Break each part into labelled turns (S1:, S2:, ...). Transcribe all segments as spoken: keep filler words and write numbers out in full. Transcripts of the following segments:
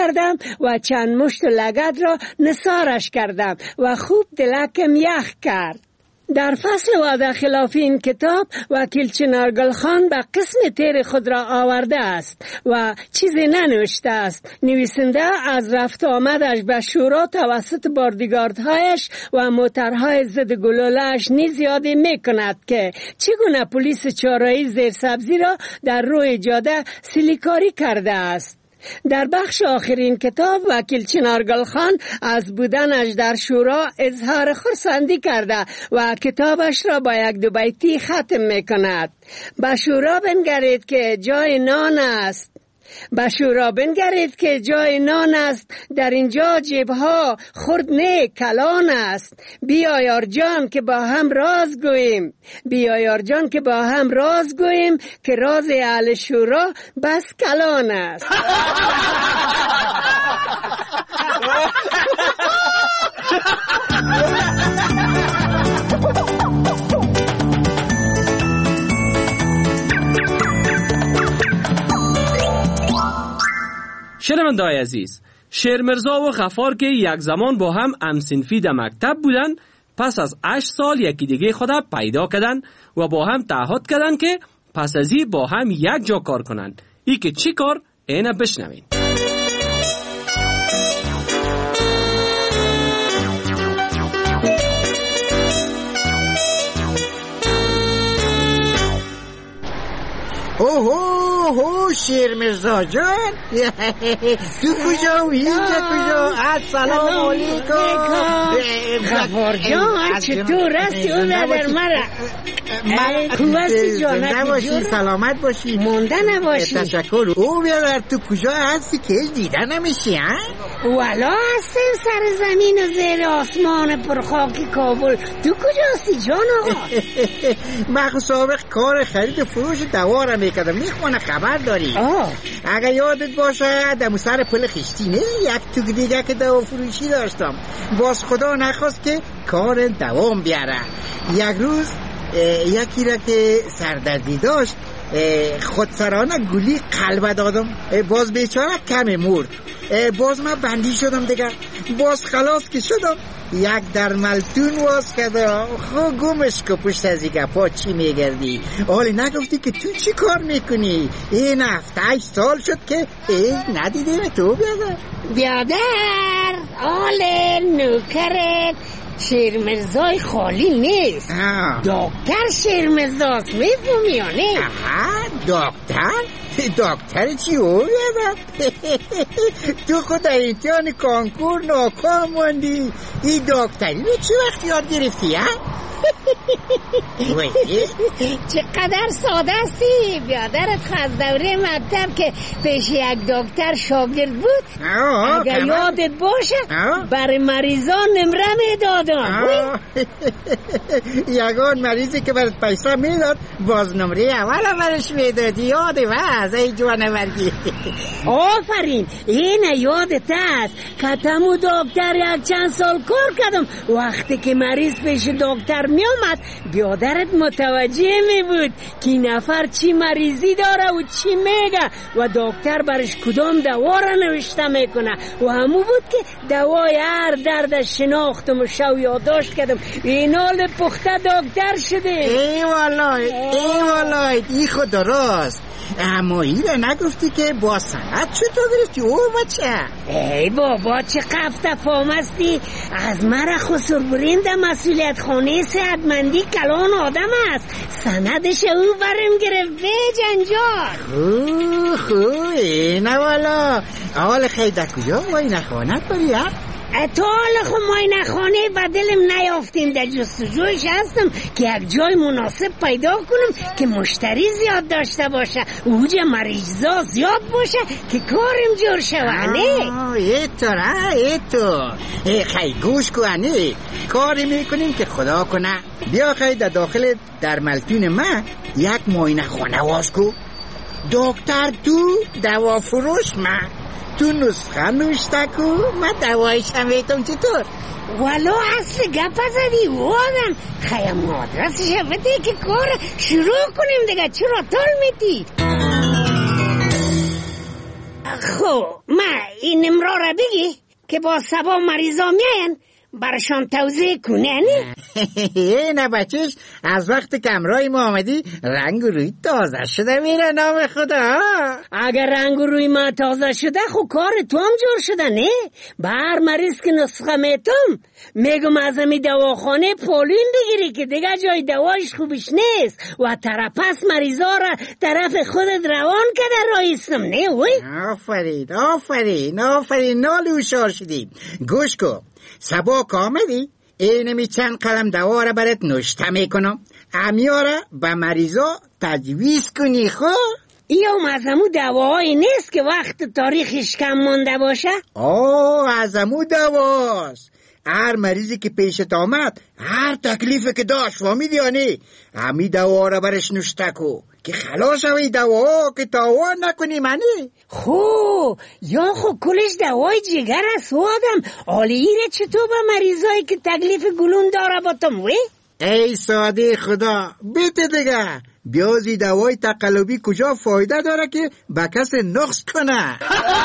S1: کردم و چند مشت لگد را نثارش کردم و خوب دلکم یخ کرد. در فصل وعده خلاف این کتاب وکیل چنارگل خان به قسم تیر خود را آورده است و چیزی ننوشته است. نویسنده از رفت آمدش به شورا توسط باردیگاردهایش و موترهای ضد گلوله‌اش نیز یادی می کند که چگونه پلیس چهارراهی زیرسبزی را در روی جاده سیلیکاری کرده است. در بخش آخرین کتاب وکیل چنارگل خان از بودنش در شورا اظهار خرسندی کرده و کتابش را با یک دو بیتی ختم می کند. به شورا بنگرید که جای نان است، به شورا بنگرید که جای نان است، در اینجا جیبها خرد نه کلان است. بیا یار جان که با هم راز گوییم، بیا یار جان که با هم راز گوییم که راز اهل شورا بس کلان است.
S2: شنونده‌های عزیز، شیرمرزا و غفار که یک زمان با هم همصنفی در مکتب بودن، پس از هشت سال یکی دیگه خدا پیدا کردن و با هم تعهد کردن که پس از این با هم یک جا کار کنن. ای که چی کار؟ اینه بشنوین.
S3: اوه اوه شیرمرزا جان، تو کجا و اینجا کجا؟ السلام علیکم.
S1: غفار جان چطور هستی؟ او در مرا خوب هستی جان؟
S3: نباشی، سلامت باشی،
S1: مونده نباشی.
S3: تشکر. او بیادر تو کجا هستی که دیده نمیشی؟ ها
S1: والا هستیم سر زمین و زیر آسمان پرخاک کابل. تو کجا هستی جان آقا؟
S3: من سابق کار خرید فروش دوا را میکردم، میخوانه خبر داری؟
S1: آه.
S3: اگه یادت باشه در سر پل خشتینه یک تو دیگه که دوا فروشی داشتم، باز خدا نخواست که کار دوام بیاره. یک روز یکی را که سردردی داشت خودسرانه گلی قلب دادم، باز بیچاره کم مرد. باز من بندی شدم دیگه، باز خلاص که شدم یک در ملتون واس کده. خب گمش که پشت از ایگه پا چی میگردی؟ حالی نگفتی که تو چی کار میکنی؟ این هفته هشت سال شد که ای ندیدیم تو بیادر.
S1: بیادر آل نوکرت شیرمرزای خالی نیست، دکتر شیرمرزاست، میفهمی یا نه؟
S3: آها دکتر؟ دکتر چی او بیادر؟ تو خود در امتحان کانکور ناکام موندی، این دکتری رو چی وقت یاد گرفتی ها؟
S1: چقدر ساده هستی بیادرت. از دوره مکتب که پیش یک دکتر شاگرد بود، اگر یادت باشه برای مریضان نمره میدادم.
S3: یگان مریضی که برات پیسه میداد باز نمره اول برش میدادی. یاده وز ای جوانوردی.
S1: آفرین، این یادت است که تمو دکتر یک چند سال کار کردم. وقتی که مریض پیش دکتر می آمد بیادرت متوجه می بود که نفر چی مریضی داره و چی میگه و دکتر برش کدام دوا را نوشته میکنه و همو بود که دوای هر درد شناختم و شو یادداشت کردم. این حال پخته دکتر شده.
S3: ای والله ای والله ای خود درست. اما این را نگفتی که با سند چطور گرفتی او بچه؟
S1: ای بابا چه قفت فام هستی. از مرا خسر برین در مسئولیت خانه صحتمندی کلان آدم است. سندش او برم گرفت به جنجار.
S3: خوب خوب اینه والا. حال خیلی کجا وای نخواند باری ها؟
S1: تا حالا خب ماینه خانه و دلم نیافتیم در جستجوش هستم که یک جای مناسب پیدا کنم که مشتری زیاد داشته باشه، اوج مریضا زیاد باشه که کارم جور شوانه.
S3: ای تو را ای تو خیلی گوش کنه کاری میکنیم که خدا کنه. بیا خیلی در داخل در ملتون من یک ماینه خانه واز کو. دکتر تو دوا فروش من تو نسخه نوشته کو، من دوایش هم بیتم چطور؟
S1: ولو اصل گپ زدی و آدم خیام آدرسش بده که کار شروع کنیم دیگه. چرا تال میتی؟ خب ما این نمره را بگی که با سبا مریضا میاین برشان توضیح کنه.
S3: نه بچهش از وقت که امرای ما آمدی رنگ و روی تازه شده میره نام خدا.
S1: اگر رنگ و روی ما تازه شده خب کار تو هم جور شده نه؟ بر مریض که نسخه میتم میگم از همی دواخانه پولین بگیری که دیگه جای دوایش خوبش نیست و ترپس مریضا را طرف خودت روان کده رایستم نه وی؟
S3: آفرین آفرین آفرین نالی هوشیار شدی. گوش کن سبا که آمدی اینمی چند قلم دوا را برات نوشته میکنم امیاره به مریضا تجویز کنی. خب
S1: یا مزمو دواهایی نیست که وقت تاریخش کم مانده باشه؟
S3: آه ازمو دواست. هر مریضی که پیشت آمد هر تکلیفی که داشت فهمیدی یا نه همی دوا را برش نوشته کو که خلاص شوی دوا که تاوان نکنی منی.
S1: خو یا خو کلش دوای جگر است و آدم آلیره چطور به مریضایی که تکلیف گلون داره با تم وی؟
S3: ای ساده خدا بیته دیگه بیازی دوای تقلبی کجا فایده داره که با کس نقص کنه.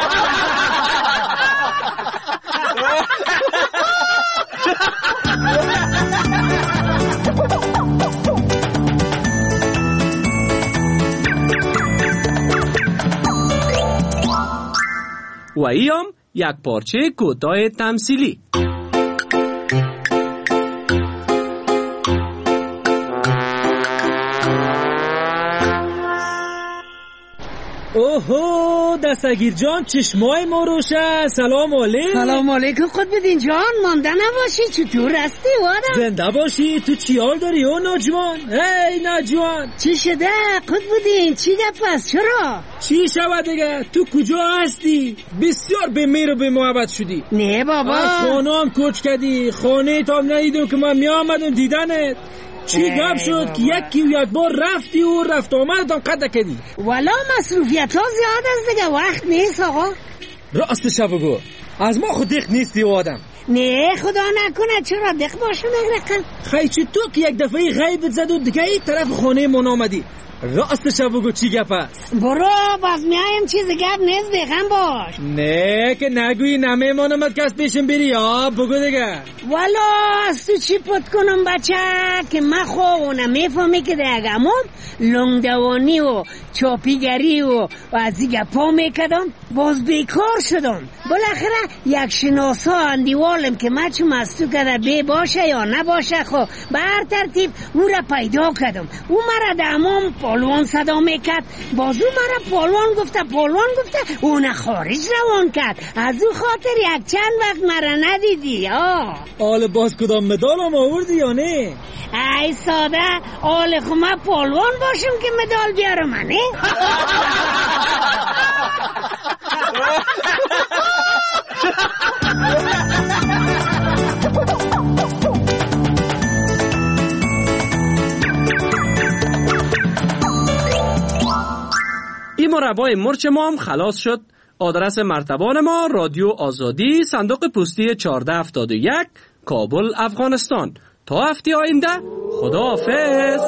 S2: و ایام یک پارچه کوتاه تمثیلی.
S4: اوهو دستگیر جان چشمای ما روشه. سلام علیکم.
S1: سلام علیکم قطب‌الدین جان مانده نباشی چطور هستی وادم؟
S4: زنده باشی. تو چی حال داری او ناجوان؟ هی ناجوان
S1: چی شده قطب‌الدین چی گپ است چرا؟
S4: چی شود دیگه تو کجا هستی؟ بسیار به مهر و به محبت شدی.
S1: نه بابا
S4: از خانه هم کوچ کردی خانه تا هم ندیدم که من می آمدم دیدنت. چی گپ شد که یکی و یک بار رفتی و رفت آمدت هم قطع کردی؟
S1: والا مصروفیت ها زیاد است دیگه وقت نیست آقا.
S4: راستش بگو از ما خود دق نیستی و آدم.
S1: نه خدا نکنه چرا دق باشم اگرقل
S4: خیلی چی تو که یک دفعه غیبت زد و دیگه ای طرف خانه من آمدی. راستش بگو چی گپ است؟
S1: برو باز میایم چیز گپ نیست بخم باش.
S4: نه که نگویی نمیمان آمد که از پیشم بری یا بگو دیگه.
S1: والا از تو چی پت کنم بچه که من خواه نمیفهمی که دیگمون لنگدوانی و چاپیگری و, و از دیگه پا میکدم باز بیکار شدم. بالاخره یک شناسا اندیوالم که من چون از تو کده بی باشه یا نباشه خو به هر ترتیب او را پیدا کدم. او مرا دمام پالوان صدا میکرد باز او مرا پالوان گفته پالوان گفته اون خارج روان کرد. از او خاطر یک چند وقت مرا ندیدی. آه
S4: آل باز کدام مدال هم آوردی یا نه؟
S1: ای ساده آل خو من پالوان باشم که مدال بیارم نه؟
S2: این مربای مرچ ما هم خلاص شد. آدرس مرتبان ما رادیو آزادی صندوق پستی چهارده هفتاد و یک کابل افغانستان. تا هفته آینده خداحافظ.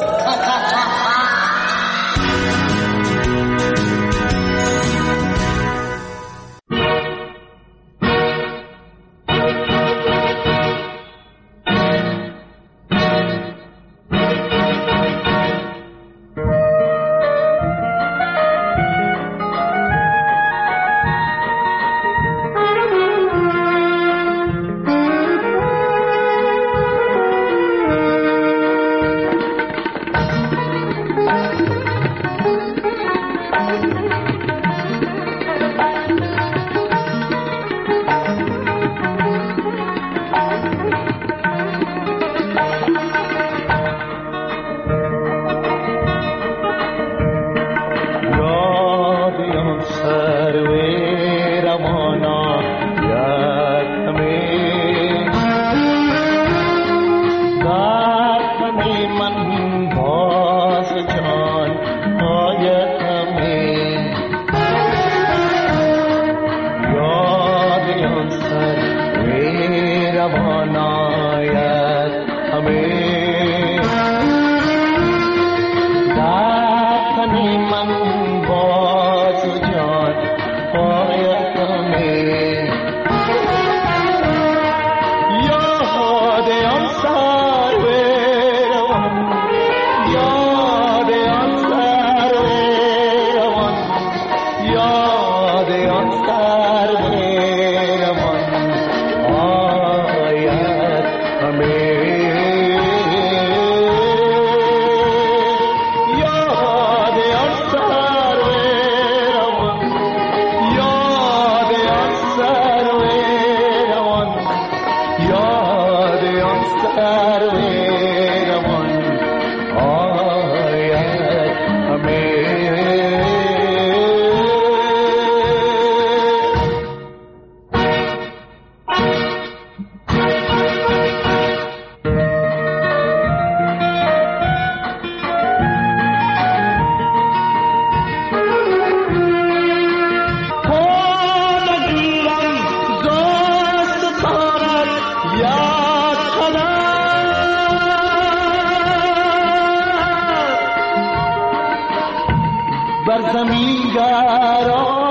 S2: من باز جان پایتم
S5: زمین گرا